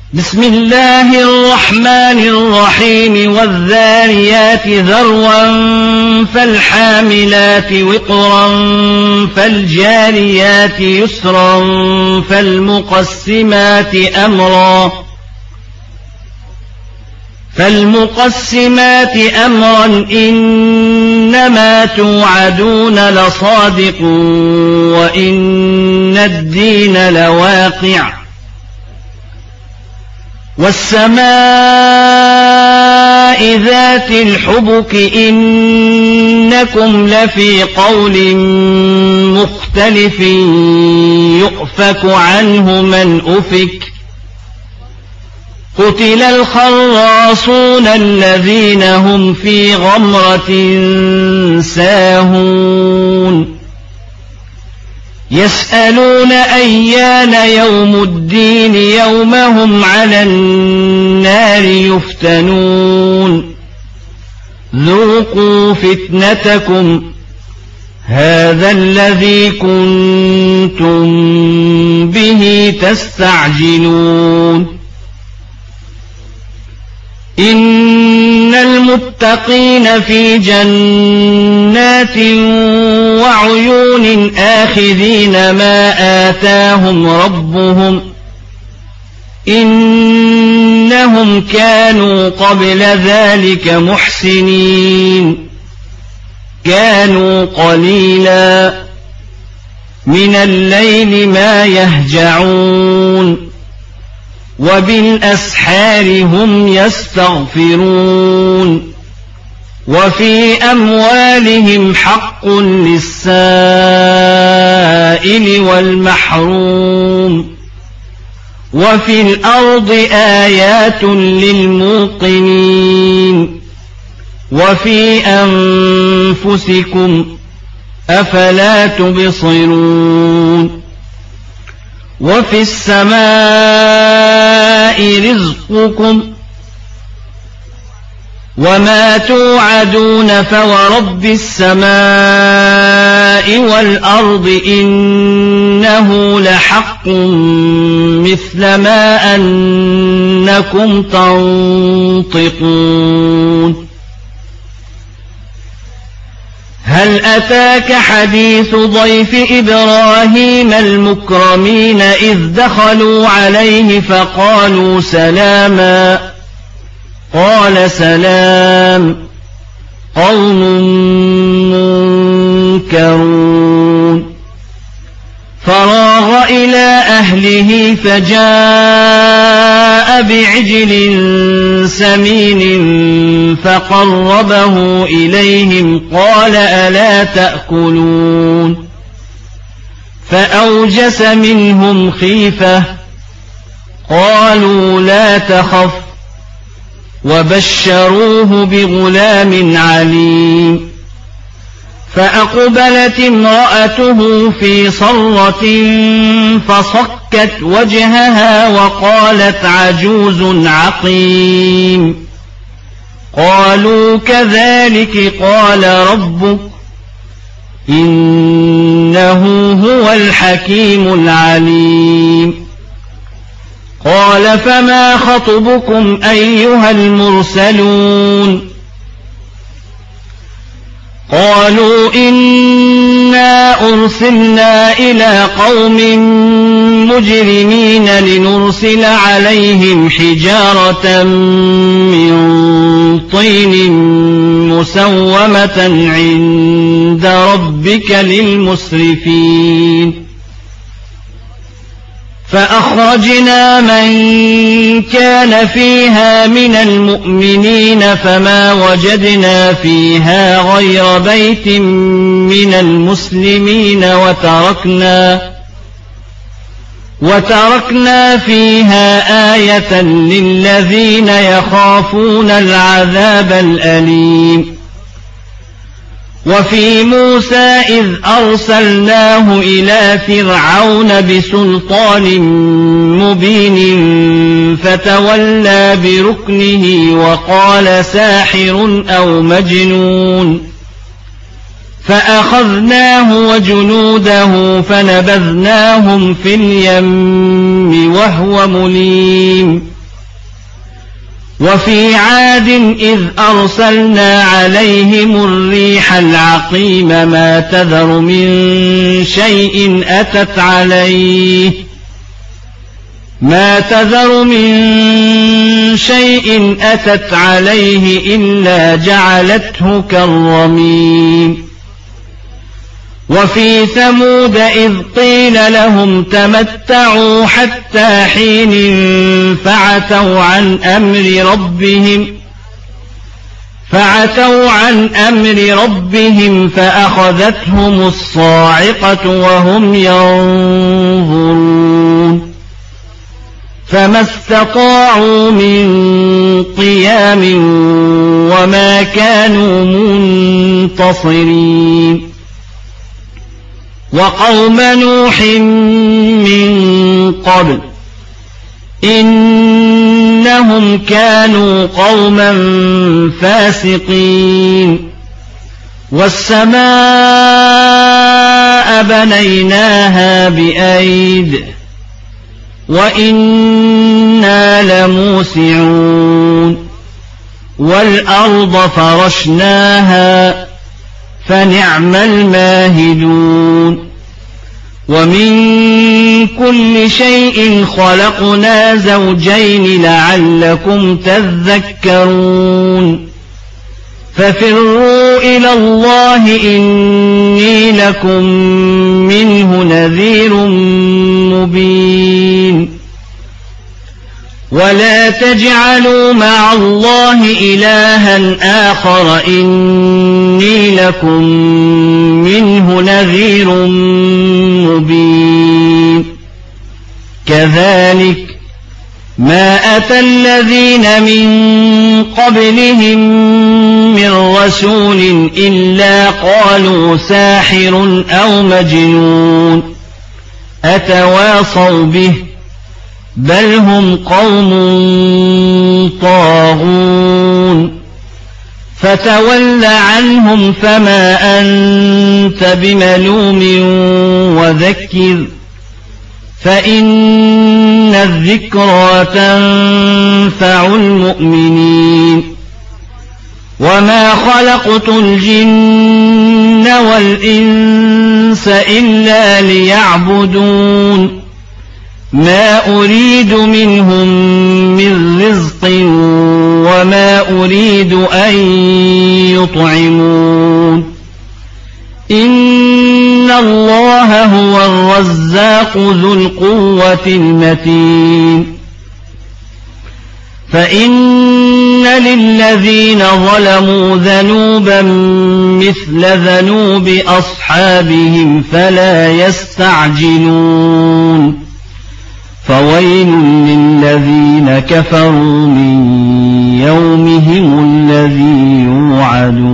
بسم الله الرحمن الرحيم والذاريات ذروا فالحاملات وقرا فالجاريات يسرا فالمقسمات أمرا إنما توعدون لصادق وإن الدين لواقع والسماء ذات الحبك إنكم لفي قول مختلف يؤفك عنه من أفك قتل الخراصون الذين هم في غمرة ساهون يسألون أيان يوم الدين يوم هم على النار يفتنون ذوقوا فتنتكم هذا الذي كنتم به تستعجلون إن المتقين في جنات وعيون آخذين ما آتاهم ربهم إنهم كانوا قبل ذلك محسنين كانوا قليلا من الليل ما يهجعون وبالأسحار هم يستغفرون وفي أموالهم حق للسائل والمحروم وفي الأرض آيات للموقنين وفي أنفسكم أفلا تبصرون وفي السماء رزقكم وما توعدون فورب السماء والأرض إنه لحق مثل ما أنكم تنطقون هل أتاك حديث ضيف إبراهيم المكرمين إذ دخلوا عليه فقالوا سلاما قال سلام قوم منكرون فراغ إلى أهله فجاء بعجل سمين فقربه إليهم قال ألا تأكلون فأوجس منهم خيفة قالوا لا تخف وبشروه بغلام عليم فأقبلت امرأته في صرة فصكت وجهها وقالت عجوز عقيم قالوا كذلك قال ربك إنه هو الحكيم العليم قال فما خطبكم أيها المرسلون قالوا إنا أرسلنا إلى قوم مجرمين لنرسل عليهم حجارة من طين مسومة عند ربك للمسرفين فأخرجنا من كان فيها من المؤمنين فما وجدنا فيها غير بيت من المسلمين وتركنا فيها آية للذين يخافون العذاب الأليم وفي موسى إذ أرسلناه إلى فرعون بسلطان مبين فتولى بركنه وقال ساحر أو مجنون فأخذناه وجنوده فنبذناهم في اليم وهو مليم وفي عاد إذ أرسلنا عليهم الريح العقيم ما تذر من شيء أتت عليه إلا جعلته كالرميم وفي ثمود إذ قيل لهم تمتعوا حتى حين فعتوا عن أمر ربهم فأخذتهم الصاعقة وهم ينظرون فما استطاعوا من قيام وما كانوا منتصرين وقوم نوح من قبل إنهم كانوا قوما فاسقين والسماء بنيناها بأيد وإنا لموسعون والأرض فرشناها فنعم الماهدون ومن كل شيء خلقنا زوجين لعلكم تذكرون ففروا إلى الله إني لكم منه نذير مبين ولا تجعلوا مع الله إلها آخر إني لكم منه نذير مبين كذلك ما أتى الذين من قبلهم من رسول إلا قالوا ساحر أو مجنون أتواصوا به بل هم قوم طاغون فتول عنهم فما أنت بملوم وذكر فإن الذكرى تنفع المؤمنين وما خلقت الجن والإنس إلا ليعبدون ما أريد منهم من رزق وما أريد أن يطعمون إن الله هو الرزاق ذو القوة المتين فإن للذين ظلموا ذنوبا مثل ذنوب أصحابهم فلا يستعجلون فويل للذين كفروا من يومهم الذي يوعدون